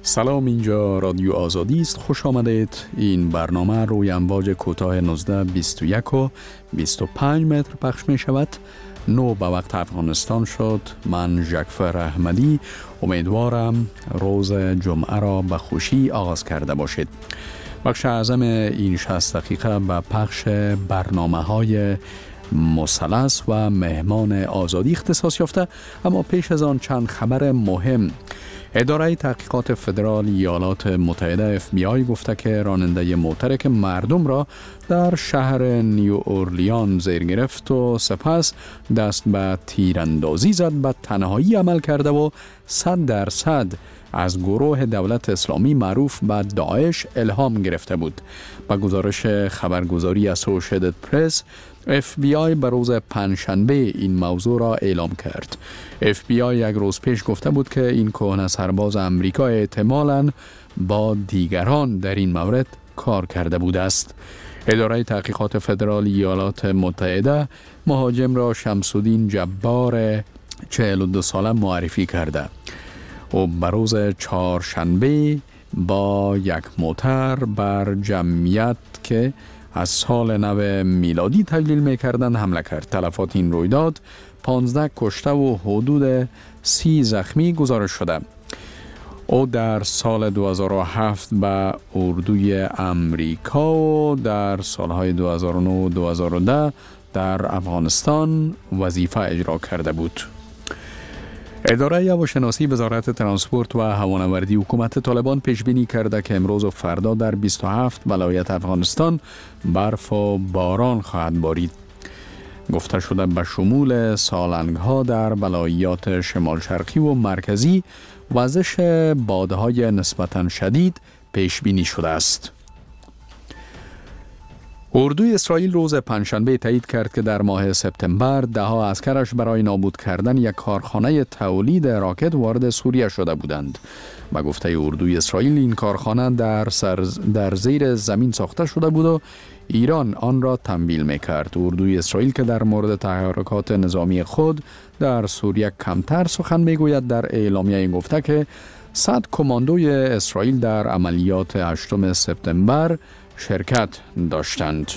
سلام، اینجا رادیو آزادی است. خوش آمدید. این برنامه روی امواج کوتاه 19، 21 و 25 متر پخش می شود. 9 به وقت افغانستان شد. من جعفر احمدی امیدوارم روز جمعه را به خوشی آغاز کرده باشید. بخش اعظم این 60 دقیقه به پخش برنامه‌های مثلث و مهمان آزادی اختصاص یافته، اما پیش از آن چند خبر مهم. اداره تحقیقات فدرال ایالات متحده FBI گفته که راننده موتر که مردم را در شهر نیو اورلیان زیر گرفت و سپس دست به تیراندازی زد به تنهایی عمل کرده و 100% از گروه دولت اسلامی معروف به داعش الهام گرفته بود. با گزارش خبرگزاری اسوسییتد پرس، FBI به روز پنجشنبه این موضوع را اعلام کرد. FBI یک روز پیش گفته بود که این کهنه سرباز امریکا احتمالاً با دیگران در این مورد کار کرده بوده است. اداره تحقیقات فدرال ایالات متحده مهاجم را شمس‌الدین جبار 42 ساله معرفی کرده. او به روز چهارشنبه با یک موتر بر جمعیت که از سال نو میلادی تجلیل می‌کردند حمله کرد. تلفات این رویداد 15 کشته و حدود 30 زخمی گزارش شده. او در سال 2007 به اردوی امریکا و در سالهای 2009 و 2010 در افغانستان وظیفه اجرا کرده بود. اداره هواشناسی وزارت ترانسپورت و هوانوردی حکومت طالبان پیش بینی کرده که امروز و فردا در 27 ولایت افغانستان برف و باران خواهد بارید. گفته شده به شمول سالنگ‌ها در ولایات شمال شرقی و مرکزی وزش بادهای نسبتاً شدید پیش بینی شده است. اردوی اسرائیل روز پنجشنبه تایید کرد که در ماه سپتامبر 10 عسکرش برای نابود کردن یک کارخانه تولید راکت وارد سوریه شده بودند. به گفته اردوی اسرائیل این کارخانه در زیر زمین ساخته شده بود و ایران آن را تمویل می‌کرد. اردوی اسرائیل که در مورد تحرکات نظامی خود در سوریه کمتر سخن می‌گوید، در اعلامیه گفته که 100 کماندوی اسرائیل در عملیات 8 سپتامبر شرکت داشتند.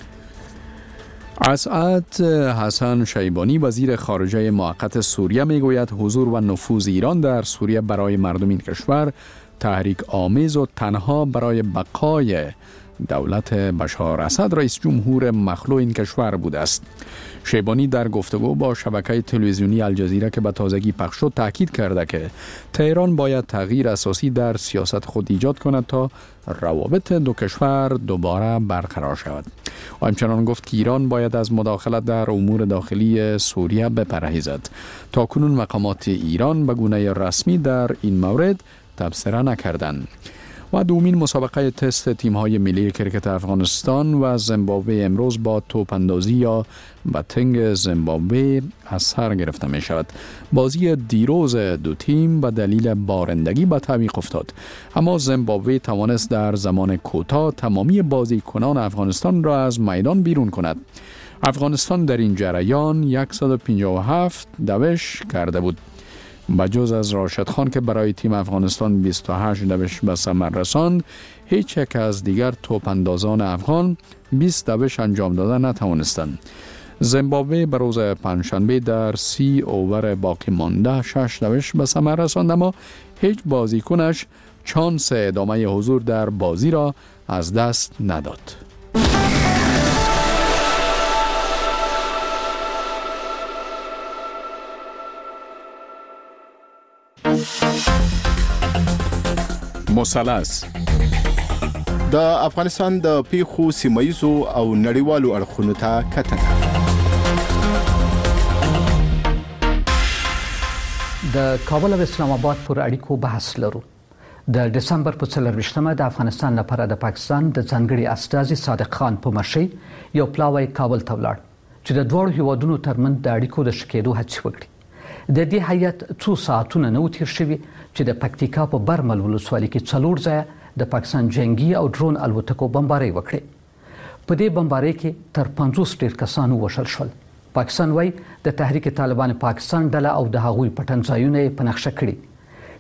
اسعد حسن شیبانی وزیر خارجه موقت سوریه میگوید حضور و نفوذ ایران در سوریه برای مردم این کشور تحریک آمیز و تنها برای بقای دولت بشار اسد رئیس جمهور مخلوع این کشور بوده است. شیبانی در گفتگو با شبکه تلویزیونی الجزیره که به تازگی پخش شد تاکید کرده که تهران باید تغییر اساسی در سیاست خود ایجاد کند تا روابط دو کشور دوباره برقرار شود. و همچنان گفت که ایران باید از مداخلت در امور داخلی سوریه بپرهیزد. تاکنون مقامات ایران به گونه رسمی در این مورد تبصره نکردند. و دومین مسابقه تست تیم‌های ملی کرکت افغانستان و زیمبابوه امروز با توپ‌اندازی یا باتینگ زیمبابوه از سر گرفته می شود. بازی دیروز دو تیم به دلیل بارندگی به تعویق افتاد، اما زیمبابوه توانست در زمان کوتاه تمامی بازیکنان افغانستان را از میدان بیرون کند. افغانستان در این جریان 157 دوش کرده بود. بجز از راشد خان که برای تیم افغانستان 28 دوش به ثمر رساند، هیچ یک از دیگر توپ اندازان افغان 20 دوش انجام داده نتوانستند. زیمبابوه به روز پنجشنبه در 30 اوور باقی مانده 6 دوش به ثمر رساند، اما هیچ بازیکنش چانس ادامه حضور در بازی را از دست نداد. مثلث د افغانستان د پیښو سیمایزو او نړیوالو اړخونو ته کتنه. د کابل او اسلام آباد پر اړیکو بحث لرو. د دسمبر په 24مه د افغانستان لپاره د پاکستان د ځانګړي استازي صادق خان په مشرۍ یو پلاوی کابل ته ولاړ چې د دوه هیوادونو ترمنځ د اړیکو د شکېدو هڅې وکړي. د دې هیئت څو ساعتونه نه تیر شوي چې د پکتیکا په برمل ولسوالۍ کې 4 ځایه د پاکستان جنگي او ډرون الوتکو بمبارۍ وکړې. په دې بمبارۍ کې تر 50 ډیر کسان ووژل شول. پاکستان وايي د تحریک طالبان پاکستان ډله او د هغوی پټنځایونه په نقشه کړي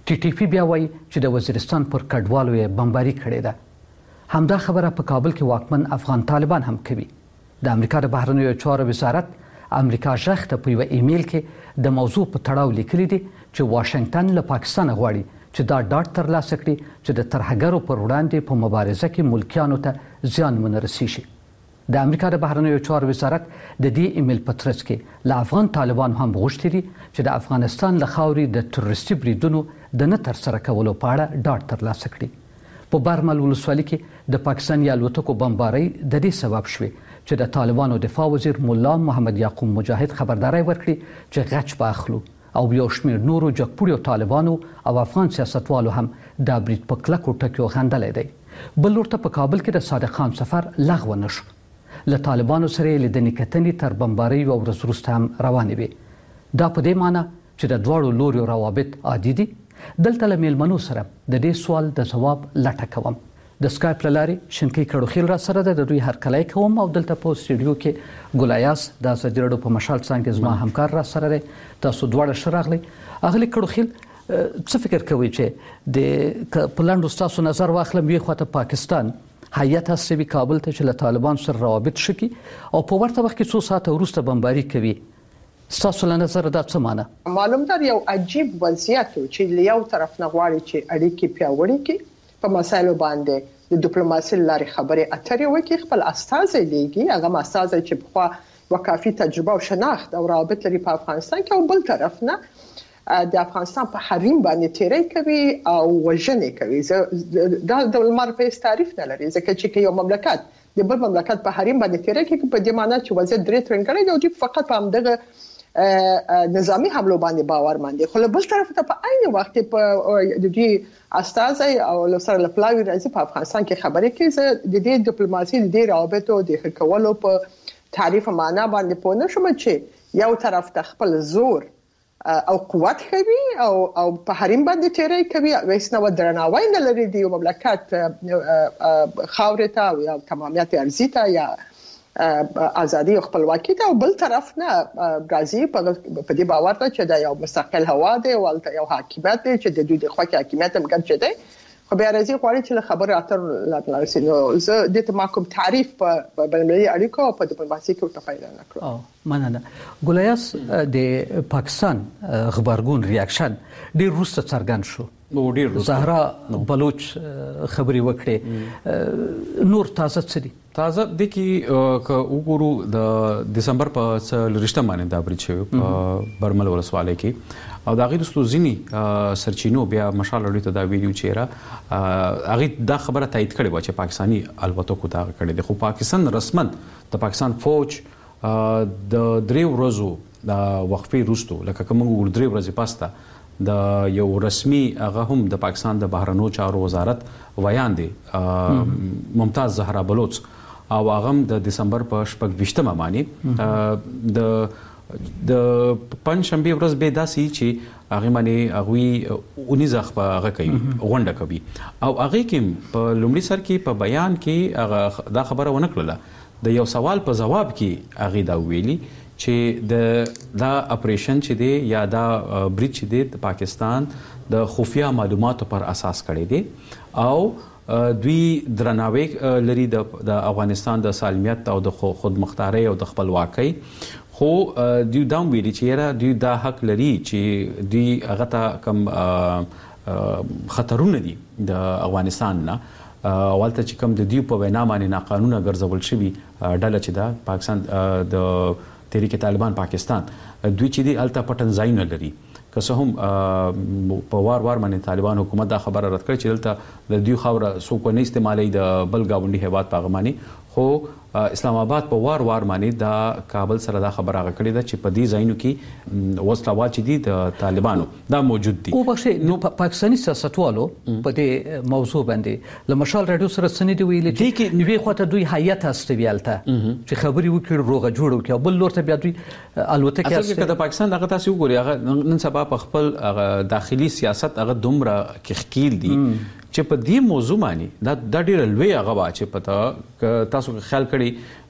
ټي ټي پی بیا وایي چې د وزیرستان پر کډوالو یې بمباري کړې ده. همدا خبره په کابل کې واکمن افغان طالبان هم کوي. د امریکا د بهرنیو چارو وزارت امریکا ژغ ته په یو ایمیل کې د موضوع په تړاو لیکلي دي چې واشنگټن له پاکستان غواړي چې دا ډاډ ترلاسه کړي چې د ترهګرو پر وړاندې په مبارزه کې ملکیانو ته زیان ونه رسیږي. د امریکا د بهرنیو چارو وزارت د دې ایمیل په ترڅ کې له افغان طالبان هم غوښتي دي چې د افغانستان له خاورې د تروریستي بریدونو د نه ترسره کولو په اړه ډاډ ترلاسه کړي. په برمل ولسوالۍ کې د پاکستاني الوتکو بمبارۍ د دې سبب شوې چې د طالبانو دفاع وزیر مولا محمد یعقوب مجاهد خبرداری ورکړي چې غچ به اخلو او یو شمېر نورو جګپوړیو طالبانو او افغان سیاستوالو هم دا برید په کلکو ټکیو غندلی دی. بل ورته په کابل کې د صادق خان سفر لغوه نه شو. له طالبانو سره یې لیدنې کتنې تر بمبارۍ یوه ورځ وروسته هم روانې وې. دا په دې معنی چې د دواړو لوریو روابط عادي دي. دلته له میلمنو سره د دې سوال د ځواب لټه کوم. د سکایپ له لارې شنکۍ کړوخیل را سره ده، د دوی هرکلی کوم او دلته په استودیو کې ګلایاس د ازادي راډیو په مشال څانګې زما همکار را سره دی. تاسو دواړه ښه راغلی. اغلې کړوخیل څه فکر کوئ چې د په لنډو ستاسو نظر واخلم یوې خواته پاکستان هیات استوي کابل ته چې له طالبان سره روابط شکي او په ورته وخت کې څو ساعته وروسته بمباري کوي، ستاسو له نظر دا څه معنی؟ معلوم ده یو عجیب وضعیت چې له یو طرف نه غواړي چې اړیکې پیاوړې کړي، په مسایلو باندې د ډیپلوماسي لارې خبرې اترې وکړي، خپل استازي لیږي، هغه استازي چې بخوا وکافي تجربه او شناخت او روابط لري په افغانستان کې، او بل طرف نه د افغانستان په حریم باندې تیری کوي او وژنې کوي. دا د لمر په تعریف نه لري، ځکه چې یو مملکت د بل مملکت په حریم باندې تیری کوي په دې معنی چې وضعیت درې ترنګړی دی او فقط په همدغه نظامی حملو باندې باور مندي. خو بل طرف ته په عین وخت په د دې استازي او لسر لپلاوی راځي په افغانستان کې خبرې کوي. د دې ډیپلوماسي د دې روابطو د حکولو په تعریف معنا باندې پوه نه شوم چې یو طرف ته خپل زور او قوت کوي او په حریم باندې تیری کوي، وایس نو درناوی نه لري د یو مملکت خاورې ته او تمامیت ارضی ته یا ازادي او خپلواکي ته، او بل طرف نه راځي په دې باور ته چې دا یو مستقل هوا دی او یو حاکمیت دی چې د دوی د خواکې حاکمیت هم ګرځي دی. خو بیا راځي غواړي چې له خبرو اترو لاړ شي. نو زه د ته کوم تعریف په بین‌المللي اړیکو او په ډیپلوماسي کې ورته پیدا نه کړم. مننه. ګلایاس د پاکستان غبرګون ریاکشن ډیر وروسته څرګند شو. زهرا بلوچ خبري وکړي، نور تازه څه دي؟ تازه د کې که وګورو د دسمبر په 23 باندې دا برید شوی په برمل ولسوالۍ کې، او دا غیر ستو ځینی سرچینو بیا مشال لري ته دا ویډیو چیرې هغه دا خبره تایید کړې و چې پاکستانی الوتکو دا کړې ده. خو پاکستان رسمن د پاکستان فوج د درې ورځو د وقفې وروسته لکه کوم درې ورځې پاسته د یو رسمي هغه هم د پاکستان د بهرنیو چارو وزارت ویان دی ممتاز زهرا بلوچ، او هغه د دسمبر په 28 باندې د پنځشنبه ورځ به داسي چې هغه باندې هغه 19 په هغه کوي غونډه کوي، او هغه کې په لومړي سر کې په بیان کې هغه دا خبره ونه کړله د یو سوال په جواب کې هغه دا ویلي چې دا اپریشن چې دی یا دا برید چې دی د پاکستان د خفیه معلوماتو پر اساس کړی دی او دوی درناوی لري د افغانستان د سالمیت او د خودمختارۍ او د خپلواکۍ. خو دوی دا ویلي چې دوی دا حق لري چې دوی هغه ته کوم خطرونه دي د افغانستان نه ولته چې کوم د دوی په وینا باندې ناقانونه ګرځول شوي ډله چې دا پاکستان د تحریک طالبان پاکستان دوی چې دی الته پټن ځای نه لري. که څه هم په وار باندې طالبان حکومت دا خبره رد کړې چې دلته د دوی خاوره څوک نه استعمالوي د بل گاونډي هیواد په هغه باندې. خو اسلام آباد په وار باندې دا کابل سره دا خبره هغه کړې ده چې په دې ځایونو کې وسلوال چې دي د طالبانو دا موجود دي. او بخښه نو پاکستاني سیاستوالو په دې موضوع باندې لمشال رادیو سره سند ویل چې نوې خواته دوی هیئت استویالته چې خبري وکړي روغه جوړ وکړي، بل لورته بیا دوی الوتکه اصل کې د پاکستان دغه تاسو وګورئ هغه نن سبا په خپل داخلي سیاست هغه دومره کخکیل دي چې په دې موضوع باندې دا ډېر لوی هغه وا چې پته تاسو خیال کړي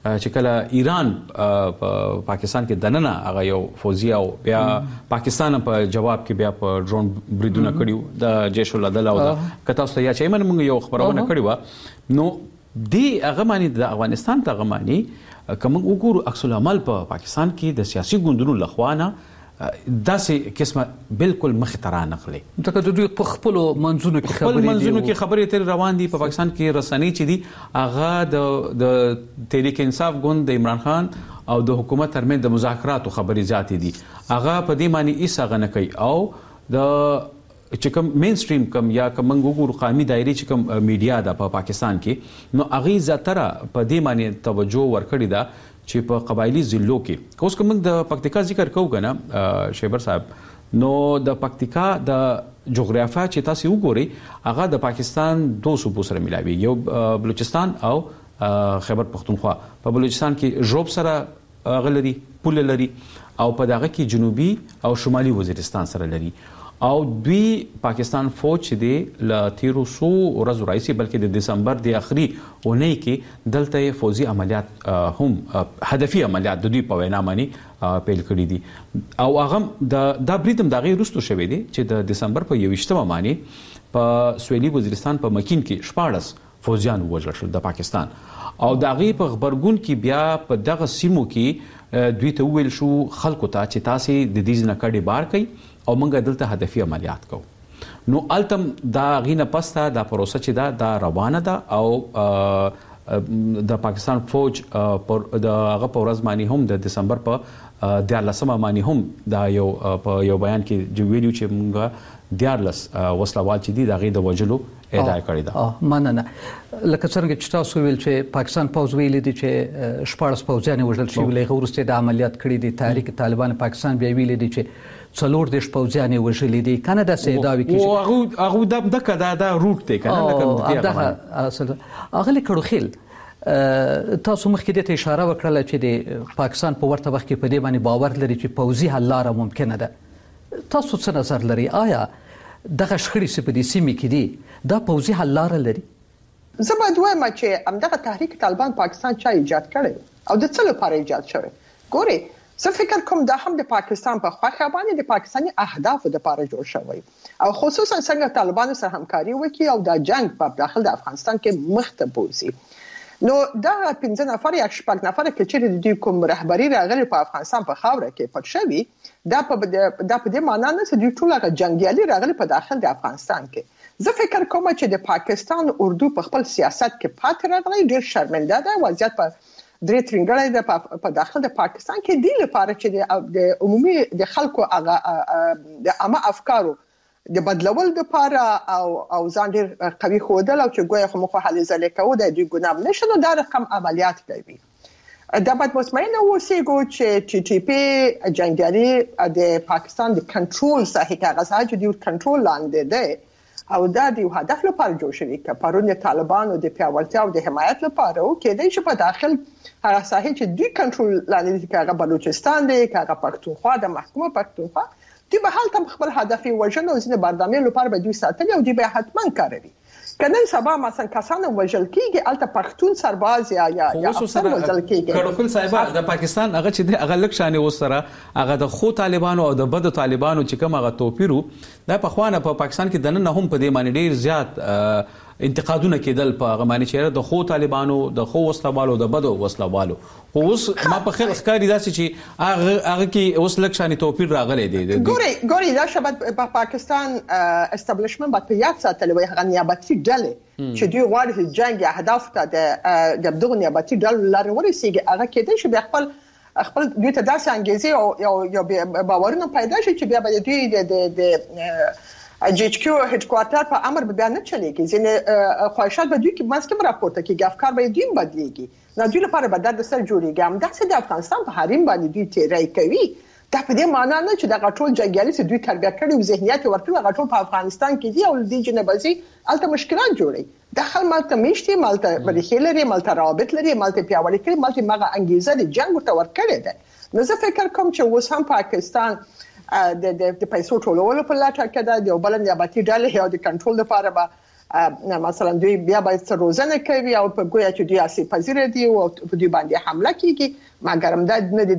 چې کله ایران پاکستان کې دننه هغه یو فوجي او بیا پاکستان په جواب کې بیا په ډرون بریدونه کړیو د جیش العدل او د کتاب ستیا چې من موږ یو خبرونه کړیو نو دی هغه معنی د افغانستان ته غمانی کوم وګورو عکس العمل په پاکستان کې د سیاسي ګوندونو لخوانه داسې قسمه بالکل مخ ته رانغلي ځکه د دوی په خپل منځونو کې خبرې تر روان دي په پاکستان کې رسنۍ چې دي هغه د تحریک انصاف ګوند د عمران خان او د حکومت ترمنځ د مذاکراتو خبرې ذاتي دي هغه په دې معنی هیڅ هغه نه کوي او د چې کوم مین سټریم کوم یا کوم وګورو قومي دایره چې کوم میډیا ده په پاکستان کې نو هغه زیاتره په دې معنی توجه ورکړي ده چې په قبایلی ضلعو کې اوس کوم د پکتیکا ذکر کوو کنه شیبر صاحب نو د پکتیکا د جغرافیا چې تاسو وګورئ هغه د پاکستان دوه صوبو سره ملاوي یو بلوچستان او خیبر پختونخوا په بلوچستان کې ژوب سره غلري پول لري او په دغه کې جنوبي او شمالي وزیرستان سره لري او دوی پاکستان فوج دی ل 1300 ورځې راځي بلکې د دسمبر د اخري اونۍ کې دلته فوجي عملیات هم هدفي عملیات د دوی په وینا معنی پیل کړی دي او هغه د بریتم د غیر رستو شوې دي چې د دسمبر په 28 معنی په سویلي وزیرستان په مکین کې 14 فوجیان وژل شول د پاکستان او د غي په خبرګون کې بیا په دغه سیمو کې دوی ته ویل شو خلکو ته چې تاسو د دې نه کډي بار کړئ او موږ دلته هدفي عملیات کوو نو التم دا غینه پسته دا پروسه چې دا روانه ده او د پاکستان فوج د هغه په ورځ معنی هم د دسمبر په 14 معنی هم دا یو بیان کې ویلو چې موږ 14 وسلوال چې دي د غي د وجلو ادعا کړې ده مننه لکه څنګه چې تاسو ویل چې پاکستان پوز ویل دي چې 14 پوځیان وژل شوي لغه ورسته د عملیات کړې دي تحریک طالبان پاکستان بیا ویل دي چې څلور دیش پوځیان وژل دي کنه د سیداوي کې او هغه د روټ ته کنه لکه دا اصل اغلی کړو خیل تاسو مخکې ته اشاره وکړه چې د پاکستان په ورته وخت کې په دې باندې باور لري چې پوځي حل لاره ممکنه ده تاسو څه نظر لري آیا دغه شخړې چې په دې سیمه کې دي دا پوځي حل لاره لري زه باید وایم چې همدغه تحریک طالبان پاکستان چا ایجاد کړی او د څه لپاره ایجاد شوی ګوري زه فکر کوم دا هم د پاکستان په خواخه باندې د پاکستاني اهدافو لپاره جوړ شوی او خصوصا څنګه طالبان سره همکاري وکړي او د جنگ په داخل د افغانستان کې مخته بوزي نو دا 15 نفر یا 6 نفر چې د کوم رهبری راغلي په افغانستان په خاوره کې پټ شوی دا په دې معنی نه چې دوی ټول هغه جنگیالي راغلي په داخل د افغانستان کې زه فکر کوم چې د پاکستان اردو په خپل سیاست کې پاتې راغلي ډیر شرمنده ده وضعیت په درې ترنګړی د په داخل د پاکستان کې دی لپاره چې د عمومي د خلکو هغه د عامه افکارو د بدلول لپاره او ځان ډیر قوي خودل او چې ګویا خو مخه حل زله کوي د دې ګناه نشو دا رقم عملیات کوي دا باید مطمئنه اوسېږو چې ټي ټي پی جنگیالي د پاکستان د کنټرول صحیح کاغذ چې د کنټرول لاندې ده او دا د هدف لپاره جوړ شوی چې پرون طالبانو د پیاوړتیا او د حمایت لپاره او کېدای شي په داخل هغه ساحه چې دوی کنټرول لاندې دي کاغه بلوچستان دی کاغه پښتونخوا د محکومه پښتونخوا دوی به حالت خپل هدف وژنه او ځینې بردامي لپاره به دوی ساتل او دوی به حتما کوي کنن سبا مثلا کسان وژل کیږي الته پښتون سرباز یا افسر وژل کیږي کړهل صاحب د پاکستان هغه چې هغه لکشانه وسره هغه د خو طالبانو او د بد طالبانو چې کوم هغه توپیرو د پخوانه په پاکستان کې دنه هم په دې معنی ډیر زیات انتقادونه کېدل په غمانه چیرې د خو طالبانو د خو وسلوالو د بدو وسلوالو اوس ما په خیر ښکاری داسې چې هغه کې اوس لکشانه توپیر راغلي دي ګوري دا شبت په پاکستان استابلیشمنت په یاد ساتل وي هغه نیابتي ډلې چې دوی غواړي چې جنگ اهداف ته د دغه نیابتي ډلو لاره ورسیږي هغه کېدای شي خپل دوی ته داسې انګیزه او باورونه پیدا شي چې بیا به دوی د جی ایچ کیو هډ کوارټر په امر به بیان نه چلیږي ځینې خواهشات به دوی کې ماسکه راپورته کیږي افکار به دوی بدلیږي نه دوی لپاره به د سر جوړیږي هم داسې د افغانستان په حریم باندې دوی تیرای کوي دا په دې معنی نه چې د غټول جنگیالي چې دوی تربیه کړي او ذهنیت ورته غټول په افغانستان کې دي او د جنبازي الته مشکلات جوړي داخل مالته میشتي مالته بلخي لري مالته روابط لري مالته پیاوړی کړي مالته مغه انګیزه د جنگ ورته ورکړي ده نو زه فکر کوم چې اوس هم پاکستان د پیسو ټولولو په لټه کې ده د بل نیابتي ډلې او د کنټرول لپاره به مثلا دوی بیا باید روزنه کوي او په ګویا چې دوی اسی پذیر دي او په دوی باندې حمله کیږي مګر هم دا نه